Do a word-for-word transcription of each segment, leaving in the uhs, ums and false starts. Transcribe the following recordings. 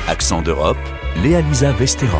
Accent d'Europe, Léa-Lisa Vesterov.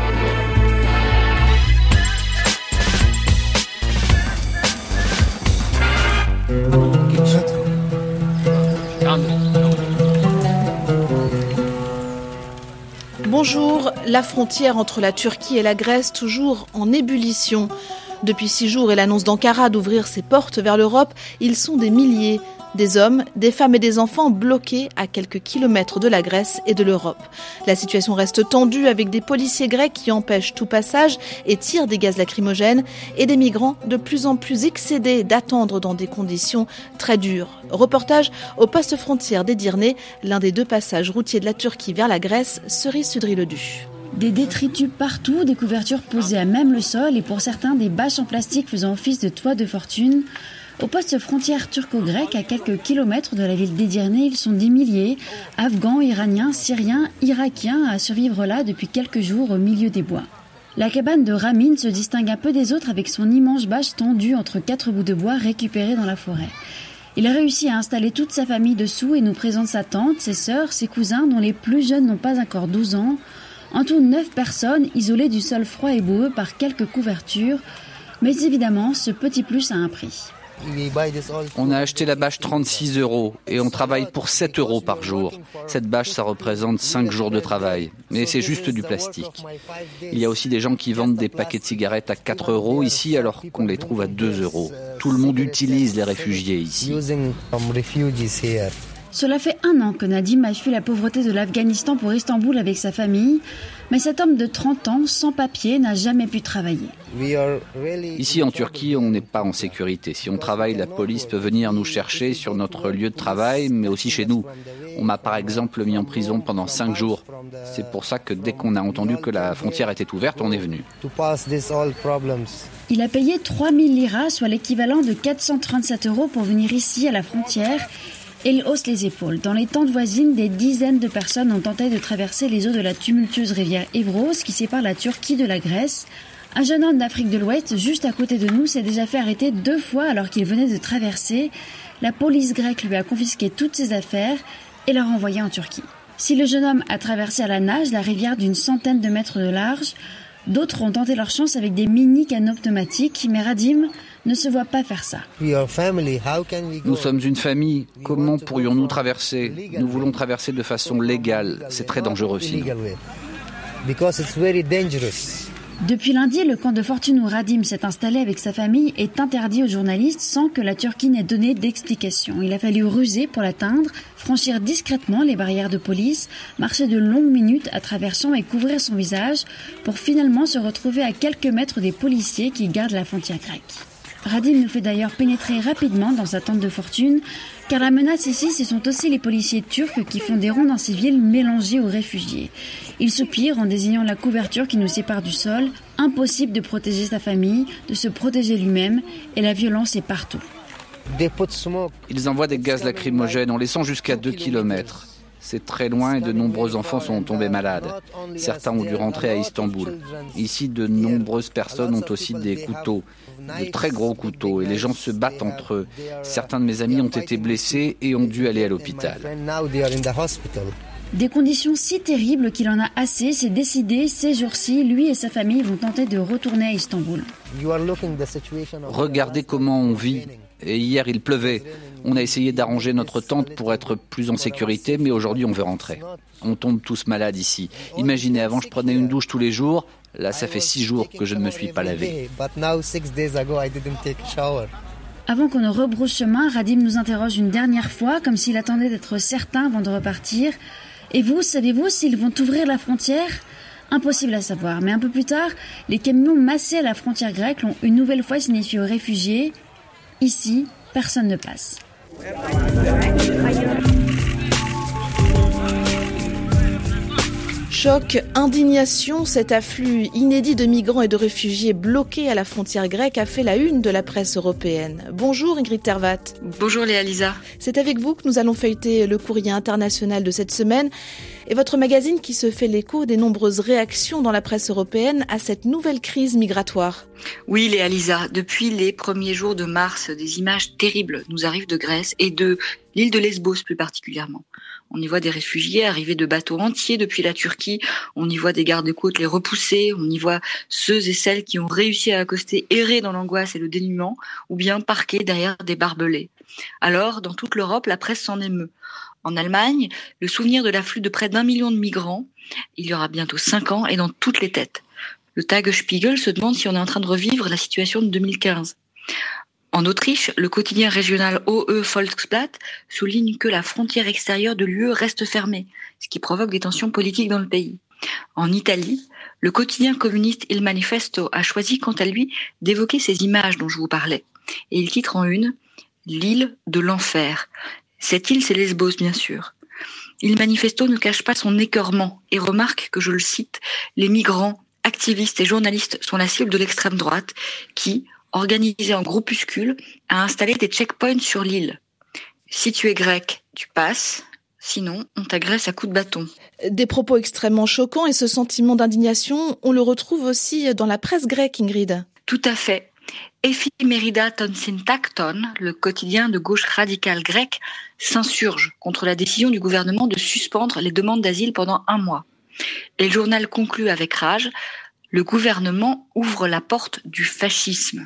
Bonjour, la frontière entre la Turquie et la Grèce toujours en ébullition. Depuis six jours et l'annonce d'Ankara d'ouvrir ses portes vers l'Europe, ils sont des milliers. Des hommes, des femmes et des enfants bloqués à quelques kilomètres de la Grèce et de l'Europe. La situation reste tendue avec des policiers grecs qui empêchent tout passage et tirent des gaz lacrymogènes et des migrants de plus en plus excédés d'attendre dans des conditions très dures. Reportage au poste frontière d'Edirne, l'un des deux passages routiers de la Turquie vers la Grèce, Cerise Sudry-Ledu. Des détritus partout, des couvertures posées à même le sol et pour certains des bâches en plastique faisant office de toit de fortune. Au poste frontière turco-grec, à quelques kilomètres de la ville d'Edirne, ils sont des milliers, Afghans, Iraniens, Syriens, Irakiens, à survivre là depuis quelques jours au milieu des bois. La cabane de Ramin se distingue un peu des autres avec son immense bâche tendue entre quatre bouts de bois récupérés dans la forêt. Il a réussi à installer toute sa famille dessous et nous présente sa tante, ses sœurs, ses cousins dont les plus jeunes n'ont pas encore douze ans. En tout, neuf personnes isolées du sol froid et boueux par quelques couvertures. Mais évidemment, ce petit plus a un prix. On a acheté la bâche trente-six euros et on travaille pour sept euros par jour. Cette bâche, ça représente cinq jours de travail. Mais c'est juste du plastique. Il y a aussi des gens qui vendent des paquets de cigarettes à quatre euros ici alors qu'on les trouve à deux euros. Tout le monde utilise les réfugiés ici. Cela fait un an que Nadim a fui la pauvreté de l'Afghanistan pour Istanbul avec sa famille. Mais cet homme de trente ans, sans papier, n'a jamais pu travailler. Ici en Turquie, on n'est pas en sécurité. Si on travaille, la police peut venir nous chercher sur notre lieu de travail, mais aussi chez nous. On m'a par exemple mis en prison pendant cinq jours. C'est pour ça que dès qu'on a entendu que la frontière était ouverte, on est venu. Il a payé trois mille liras, soit l'équivalent de quatre cent trente-sept euros pour venir ici à la frontière. Et il hausse les épaules. Dans les tentes voisines, des dizaines de personnes ont tenté de traverser les eaux de la tumultueuse rivière Evros qui sépare la Turquie de la Grèce. Un jeune homme d'Afrique de l'Ouest, juste à côté de nous, s'est déjà fait arrêter deux fois alors qu'il venait de traverser. La police grecque lui a confisqué toutes ses affaires et l'a renvoyé en Turquie. Si le jeune homme a traversé à la nage la rivière d'une centaine de mètres de large, d'autres ont tenté leur chance avec des mini-canots pneumatiques, mais Radim ne se voit pas faire ça. Nous sommes une famille. Comment pourrions-nous traverser ? Nous voulons traverser de façon légale. C'est très dangereux sinon. Depuis lundi, le camp de fortune où Radim s'est installé avec sa famille est interdit aux journalistes sans que la Turquie n'ait donné d'explication. Il a fallu ruser pour l'atteindre, franchir discrètement les barrières de police, marcher de longues minutes à travers champs et couvrir son visage pour finalement se retrouver à quelques mètres des policiers qui gardent la frontière grecque. Radim nous fait d'ailleurs pénétrer rapidement dans sa tente de fortune, car la menace ici, ce sont aussi les policiers turcs qui font des rondes en civil mélangés aux réfugiés. Ils soupirent en désignant la couverture qui nous sépare du sol. Impossible de protéger sa famille, de se protéger lui-même, et la violence est partout. Ils envoient des gaz lacrymogènes, on les sent jusqu'à deux kilomètres. C'est très loin et de nombreux enfants sont tombés malades. Certains ont dû rentrer à Istanbul. Ici, de nombreuses personnes ont aussi des couteaux, de très gros couteaux, et les gens se battent entre eux. Certains de mes amis ont été blessés et ont dû aller à l'hôpital. Des conditions si terribles qu'il en a assez, c'est décidé, ces jours-ci, lui et sa famille vont tenter de retourner à Istanbul. Regardez comment on vit. Et hier, il pleuvait. On a essayé d'arranger notre tente pour être plus en sécurité, mais aujourd'hui, on veut rentrer. On tombe tous malades ici. Imaginez, avant, je prenais une douche tous les jours. Là, ça fait six jours que je ne me suis pas lavé. Avant qu'on ne rebrousse chemin, Radim nous interroge une dernière fois, comme s'il attendait d'être certain avant de repartir. Et vous, savez-vous s'ils vont ouvrir la frontière ? Impossible à savoir, mais un peu plus tard, les camions massés à la frontière grecque l'ont une nouvelle fois signifié aux réfugiés. Ici, personne ne passe. Choc, indignation, cet afflux inédit de migrants et de réfugiés bloqués à la frontière grecque a fait la une de la presse européenne. Bonjour Ingrid Tervat. Bonjour Léa-Lisa. C'est avec vous que nous allons feuilleter le courrier international de cette semaine. Et votre magazine qui se fait l'écho des nombreuses réactions dans la presse européenne à cette nouvelle crise migratoire. Oui, Léa Lisa, depuis les premiers jours de mars, des images terribles nous arrivent de Grèce et de l'île de Lesbos plus particulièrement. On y voit des réfugiés arriver de bateaux entiers depuis la Turquie, on y voit des gardes-côtes les repousser, on y voit ceux et celles qui ont réussi à accoster errer dans l'angoisse et le dénuement, ou bien parqués derrière des barbelés. Alors, dans toute l'Europe, la presse s'en émeut. En Allemagne, le souvenir de l'afflux de près d'un million de migrants, il y aura bientôt cinq ans, est dans toutes les têtes. Le Tagesspiegel se demande si on est en train de revivre la situation de deux mille quinze. En Autriche, le quotidien régional O E Volksblatt souligne que la frontière extérieure de l'U E reste fermée, ce qui provoque des tensions politiques dans le pays. En Italie, le quotidien communiste Il Manifesto a choisi quant à lui d'évoquer ces images dont je vous parlais. Et il titre en une « L'île de l'enfer ». Cette île, c'est Lesbos, bien sûr. Il Manifesto ne cache pas son écœurement et remarque que, je le cite, « les migrants, activistes et journalistes sont la cible de l'extrême droite qui, organisée en groupuscules, a installé des checkpoints sur l'île. Si tu es grec, tu passes, sinon on t'agresse à coups de bâton. » Des propos extrêmement choquants et ce sentiment d'indignation, on le retrouve aussi dans la presse grecque, Ingrid. Tout à fait. Ephemerida ton Syntakton, le quotidien de gauche radicale grec, s'insurge contre la décision du gouvernement de suspendre les demandes d'asile pendant un mois. Et le journal conclut avec rage, le gouvernement ouvre la porte du fascisme.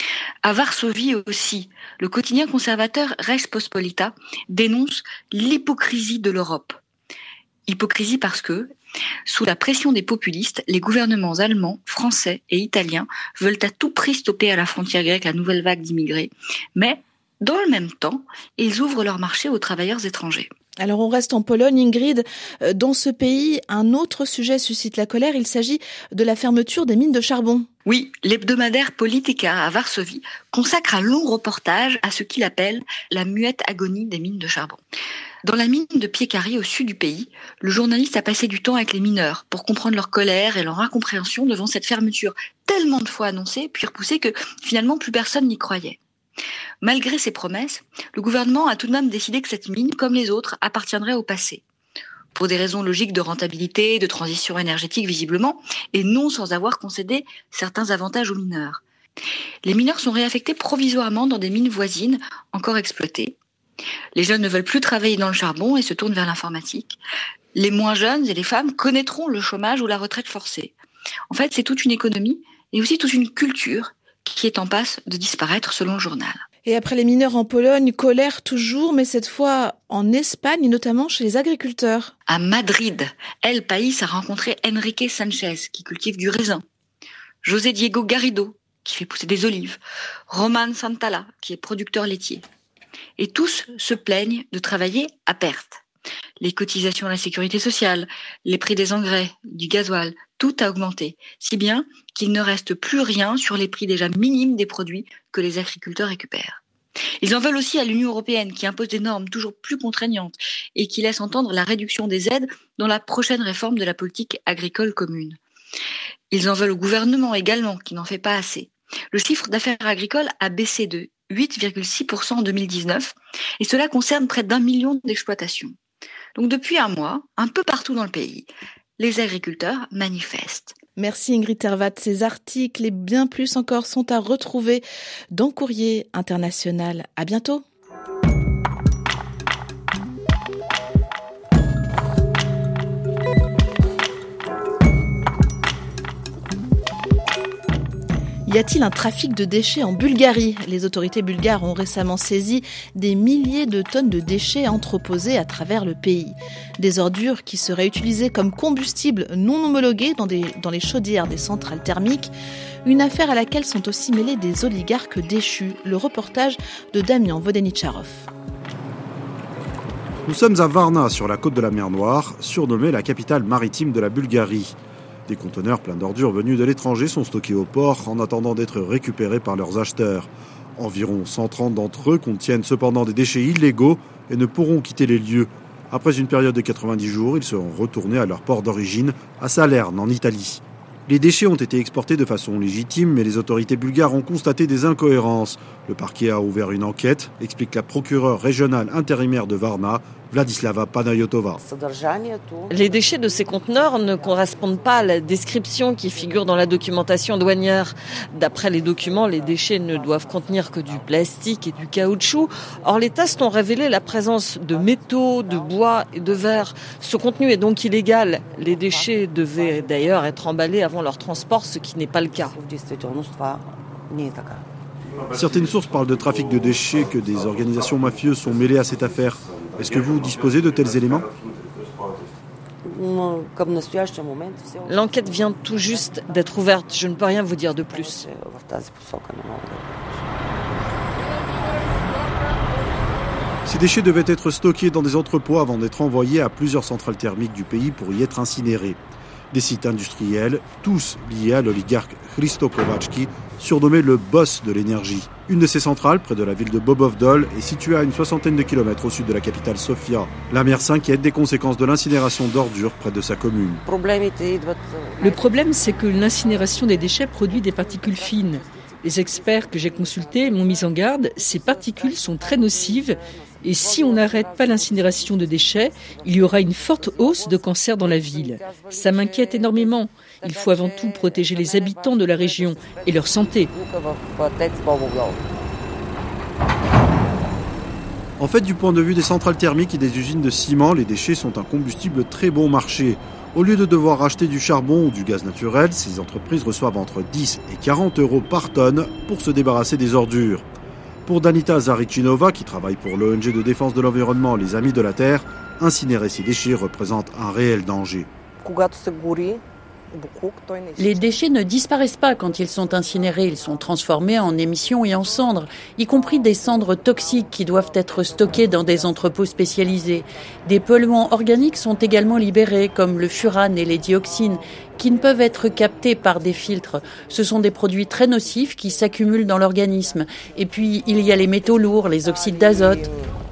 À Varsovie aussi, le quotidien conservateur Reč Pospolita dénonce l'hypocrisie de l'Europe. Hypocrisie parce que, sous la pression des populistes, les gouvernements allemands, français et italiens veulent à tout prix stopper à la frontière grecque la nouvelle vague d'immigrés. Mais, dans le même temps, ils ouvrent leur marché aux travailleurs étrangers. Alors on reste en Pologne, Ingrid. Dans ce pays, un autre sujet suscite la colère. Il s'agit de la fermeture des mines de charbon. Oui, l'hebdomadaire Polityka à Varsovie consacre un long reportage à ce qu'il appelle la muette agonie des mines de charbon. Dans la mine de Piekary, au sud du pays, le journaliste a passé du temps avec les mineurs pour comprendre leur colère et leur incompréhension devant cette fermeture tellement de fois annoncée puis repoussée que finalement plus personne n'y croyait. Malgré ces promesses, le gouvernement a tout de même décidé que cette mine, comme les autres, appartiendrait au passé. Pour des raisons logiques de rentabilité, de transition énergétique visiblement, et non sans avoir concédé certains avantages aux mineurs. Les mineurs sont réaffectés provisoirement dans des mines voisines, encore exploitées. Les jeunes ne veulent plus travailler dans le charbon et se tournent vers l'informatique. Les moins jeunes et les femmes connaîtront le chômage ou la retraite forcée. En fait, c'est toute une économie et aussi toute une culture qui est en passe de disparaître selon le journal. Et après les mineurs en Pologne, colère toujours, mais cette fois en Espagne, notamment chez les agriculteurs. À Madrid, El País a rencontré Enrique Sanchez, qui cultive du raisin. José Diego Garrido, qui fait pousser des olives. Roman Santala, qui est producteur laitier. Et tous se plaignent de travailler à perte. Les cotisations à la sécurité sociale, les prix des engrais, du gasoil, tout a augmenté, si bien qu'il ne reste plus rien sur les prix déjà minimes des produits que les agriculteurs récupèrent. Ils en veulent aussi à l'Union européenne qui impose des normes toujours plus contraignantes et qui laisse entendre la réduction des aides dans la prochaine réforme de la politique agricole commune. Ils en veulent au gouvernement également qui n'en fait pas assez. Le chiffre d'affaires agricole a baissé de huit virgule six pour cent en deux mille dix-neuf et cela concerne près d'un million d'exploitations. Donc depuis un mois, un peu partout dans le pays, les agriculteurs manifestent. Merci Ingrid Tervat. Ces articles et bien plus encore sont à retrouver dans Courrier International. À bientôt. Y a-t-il un trafic de déchets en Bulgarie ? Les autorités bulgares ont récemment saisi des milliers de tonnes de déchets entreposés à travers le pays. Des ordures qui seraient utilisées comme combustible non homologué dans, des, dans les chaudières des centrales thermiques. Une affaire à laquelle sont aussi mêlés des oligarques déchus. Le reportage de Damian Vodenicharov. Nous sommes à Varna, sur la côte de la mer Noire, surnommée la capitale maritime de la Bulgarie. Des conteneurs pleins d'ordures venus de l'étranger sont stockés au port en attendant d'être récupérés par leurs acheteurs. Environ cent trente d'entre eux contiennent cependant des déchets illégaux et ne pourront quitter les lieux. Après une période de quatre-vingt-dix jours, ils seront retournés à leur port d'origine, à Salerne, en Italie. Les déchets ont été exportés de façon légitime, mais les autorités bulgares ont constaté des incohérences. Le parquet a ouvert une enquête, explique la procureure régionale intérimaire de Varna, Vladislava Panayotova. Les déchets de ces conteneurs ne correspondent pas à la description qui figure dans la documentation douanière. D'après les documents, les déchets ne doivent contenir que du plastique et du caoutchouc. Or, les tests ont révélé la présence de métaux, de bois et de verre. Ce contenu est donc illégal. Les déchets devaient d'ailleurs être emballés avant leur transport, ce qui n'est pas le cas. Certaines sources parlent de trafic de déchets, que des organisations mafieuses sont mêlées à cette affaire. Est-ce que vous disposez de tels éléments ? L'enquête vient tout juste d'être ouverte. Je ne peux rien vous dire de plus. Ces déchets devaient être stockés dans des entrepôts avant d'être envoyés à plusieurs centrales thermiques du pays pour y être incinérés. Des sites industriels, tous liés à l'oligarque Hristo Kovački, surnommé le boss de l'énergie. Une de ces centrales, près de la ville de Bobov-Dol, est située à une soixantaine de kilomètres au sud de la capitale Sofia. La maire s'inquiète des conséquences de l'incinération d'ordures près de sa commune. Le problème, c'est que l'incinération des déchets produit des particules fines. Les experts que j'ai consultés m'ont mis en garde, ces particules sont très nocives et si on n'arrête pas l'incinération de déchets, il y aura une forte hausse de cancer dans la ville. Ça m'inquiète énormément. Il faut avant tout protéger les habitants de la région et leur santé. En fait, du point de vue des centrales thermiques et des usines de ciment, les déchets sont un combustible très bon marché. Au lieu de devoir acheter du charbon ou du gaz naturel, ces entreprises reçoivent entre dix et quarante euros par tonne pour se débarrasser des ordures. Pour Danita Zarichinova, qui travaille pour l'O N G de défense de l'environnement Les Amis de la Terre, incinérer ces déchets représente un réel danger. Les déchets ne disparaissent pas quand ils sont incinérés, ils sont transformés en émissions et en cendres, y compris des cendres toxiques qui doivent être stockées dans des entrepôts spécialisés. Des polluants organiques sont également libérés, comme le furane et les dioxines, qui ne peuvent être captés par des filtres. Ce sont des produits très nocifs qui s'accumulent dans l'organisme. Et puis, il y a les métaux lourds, les oxydes d'azote.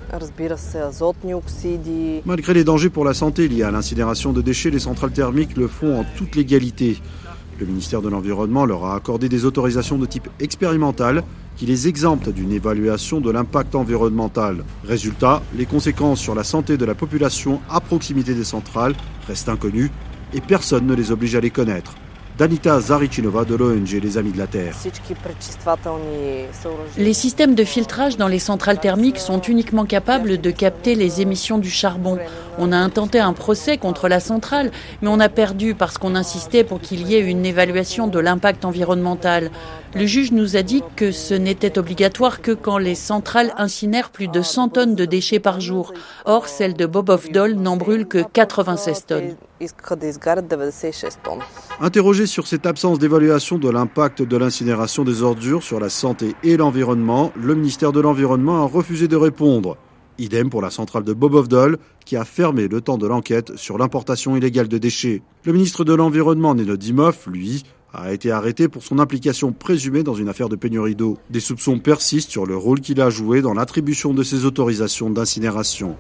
Malgré les dangers pour la santé liés à l'incinération de déchets, les centrales thermiques le font en toute légalité. Le ministère de l'Environnement leur a accordé des autorisations de type expérimental qui les exemptent d'une évaluation de l'impact environnemental. Résultat, les conséquences sur la santé de la population à proximité des centrales restent inconnues et personne ne les oblige à les connaître. Danita Zarichinova de l'O N G Les Amis de la Terre. Les systèmes de filtrage dans les centrales thermiques sont uniquement capables de capter les émissions du charbon. On a intenté un procès contre la centrale, mais on a perdu parce qu'on insistait pour qu'il y ait une évaluation de l'impact environnemental. Le juge nous a dit que ce n'était obligatoire que quand les centrales incinèrent plus de cent tonnes de déchets par jour. Or, celle de Bobov-Dol n'en brûle que quatre-vingt-seize tonnes. Interrogé sur cette absence d'évaluation de l'impact de l'incinération des ordures sur la santé et l'environnement, le ministère de l'Environnement a refusé de répondre. Idem pour la centrale de Bobov-Dol, qui a fermé le temps de l'enquête sur l'importation illégale de déchets. Le ministre de l'Environnement, Nenodimov, lui, a été arrêté pour son implication présumée dans une affaire de pénurie d'eau. Des soupçons persistent sur le rôle qu'il a joué dans l'attribution de ces autorisations d'incinération.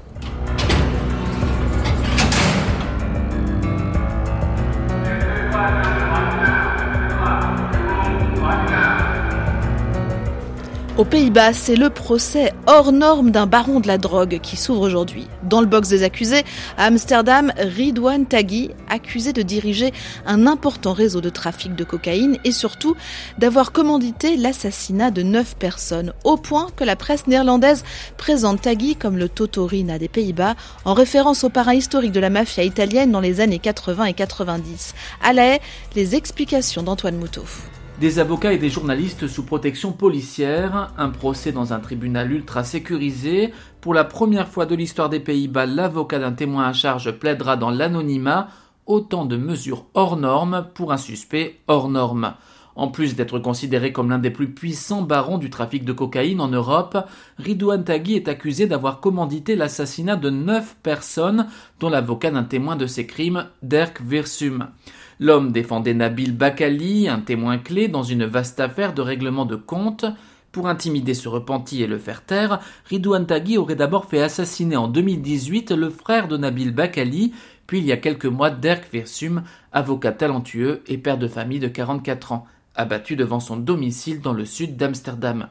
Aux Pays-Bas, c'est le procès hors norme d'un baron de la drogue qui s'ouvre aujourd'hui. Dans le box des accusés, à Amsterdam, Ridwan Taghi, accusé de diriger un important réseau de trafic de cocaïne et surtout d'avoir commandité l'assassinat de neuf personnes, au point que la presse néerlandaise présente Taghi comme le Totorina des Pays-Bas, en référence au parrain historique de la mafia italienne dans les années quatre-vingts et quatre-vingt-dix. À La Haye, les explications d'Antoine Moutot. Des avocats et des journalistes sous protection policière, un procès dans un tribunal ultra sécurisé. Pour la première fois de l'histoire des Pays-Bas, l'avocat d'un témoin à charge plaidera dans l'anonymat. Autant de mesures hors normes pour un suspect hors norme. En plus d'être considéré comme l'un des plus puissants barons du trafic de cocaïne en Europe, Ridwan Taghi est accusé d'avoir commandité l'assassinat de neuf personnes, dont l'avocat d'un témoin de ces crimes, Dirk Wiersum. L'homme défendait Nabil Bakali, un témoin clé dans une vaste affaire de règlement de comptes. Pour intimider ce repenti et le faire taire, Ridwan Taghi aurait d'abord fait assassiner en deux mille dix-huit le frère de Nabil Bakali, puis il y a quelques mois Dirk Wiersum, avocat talentueux et père de famille de quarante-quatre ans, abattu devant son domicile dans le sud d'Amsterdam.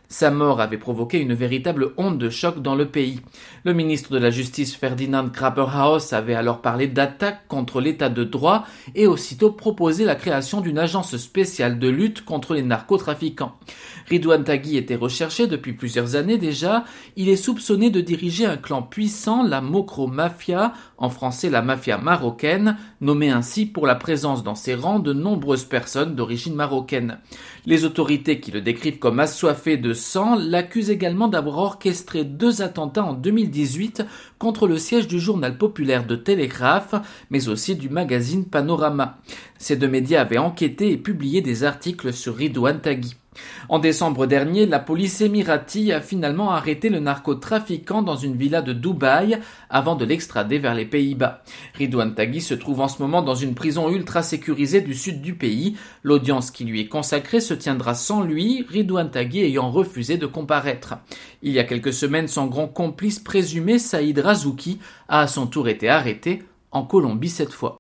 Sa mort avait provoqué une véritable onde de choc dans le pays. Le ministre de la Justice Ferdinand Grapperhaus avait alors parlé d'attaque contre l'état de droit et aussitôt proposé la création d'une agence spéciale de lutte contre les narcotrafiquants. Ridouane Taghi était recherché depuis plusieurs années déjà. Il est soupçonné de diriger un clan puissant, la Mokro Mafia, en français la mafia marocaine, nommée ainsi pour la présence dans ses rangs de nombreuses personnes d'origine marocaine. Les autorités qui le décrivent comme assoiffé de sang l'accusent également d'avoir orchestré deux attentats en deux mille dix-huit contre le siège du journal populaire de Télégraphe, mais aussi du magazine Panorama. Ces deux médias avaient enquêté et publié des articles sur Ridouane Taghi. En décembre dernier, la police émirati a finalement arrêté le narcotrafiquant dans une villa de Dubaï avant de l'extrader vers les Pays-Bas. Ridouane Taghi se trouve en ce moment dans une prison ultra sécurisée du sud du pays. L'audience qui lui est consacrée se tiendra sans lui, Ridouane Taghi ayant refusé de comparaître. Il y a quelques semaines, son grand complice présumé, Saïd Razouki, a à son tour été arrêté, en Colombie cette fois.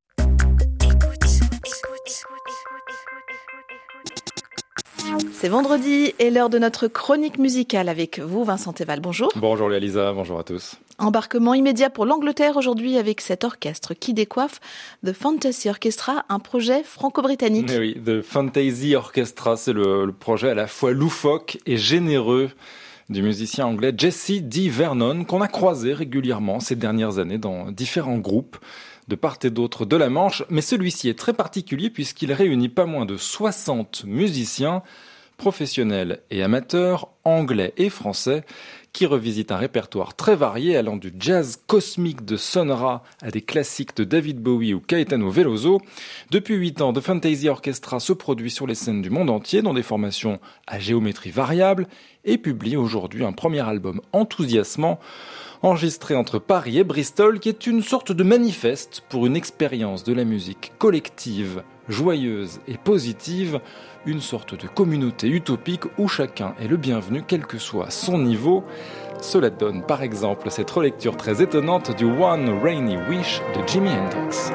C'est vendredi et l'heure de notre chronique musicale avec vous, Vincent Théval. Bonjour. Bonjour Léa-Lisa, bonjour à tous. Embarquement immédiat pour l'Angleterre aujourd'hui avec cet orchestre qui décoiffe, The Fantasy Orchestra, un projet franco-britannique. Mais oui, The Fantasy Orchestra, c'est le, le projet à la fois loufoque et généreux du musicien anglais Jesse D. Vernon, qu'on a croisé régulièrement ces dernières années dans différents groupes de part et d'autre de la Manche, mais celui-ci est très particulier puisqu'il réunit pas moins de soixante musiciens, professionnels et amateurs, anglais et français, qui revisitent un répertoire très varié allant du jazz cosmique de Sun Ra à des classiques de David Bowie ou Caetano Veloso. Depuis huit ans, The Fantasy Orchestra se produit sur les scènes du monde entier dans des formations à géométrie variable et publie aujourd'hui un premier album enthousiasmant enregistré entre Paris et Bristol, qui est une sorte de manifeste pour une expérience de la musique collective, joyeuse et positive, une sorte de communauté utopique où chacun est le bienvenu, quel que soit son niveau. Cela donne par exemple cette relecture très étonnante du One Rainy Wish de Jimi Hendrix.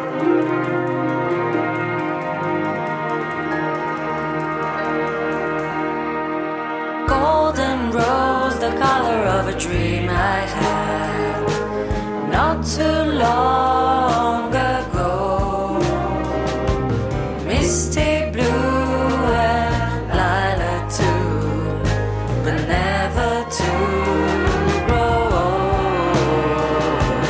Golden rose, the color of a dream I had not too long ago. Misty blue and lilac too, but never to grow old.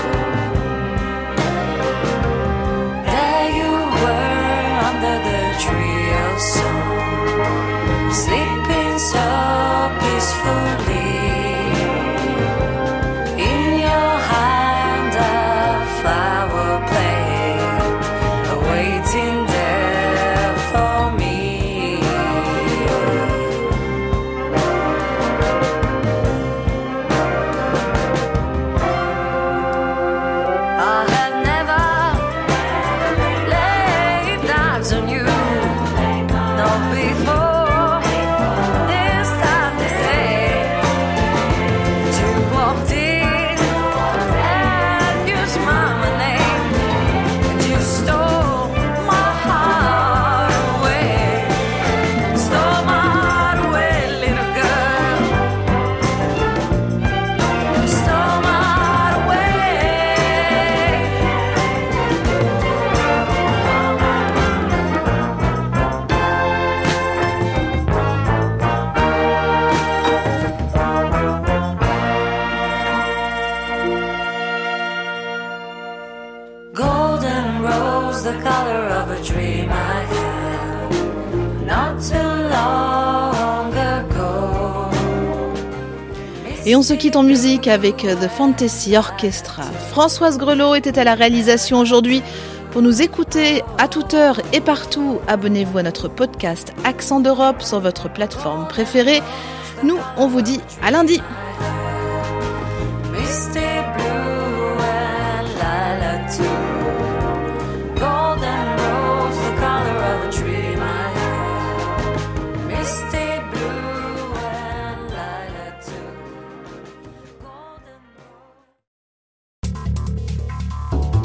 There you were under the tree of song, sleeping so peacefully. In your hand a flower playing, awaiting there for me. I have never laid eyes on you, not before. Golden rose, the color of a dream I had not too long ago. Et on se quitte en musique avec The Fantasy Orchestra. Françoise Grelot était à la réalisation aujourd'hui. Pour nous écouter à toute heure et partout, abonnez-vous à notre podcast Accent d'Europe sur votre plateforme préférée. Nous, on vous dit à lundi. Misty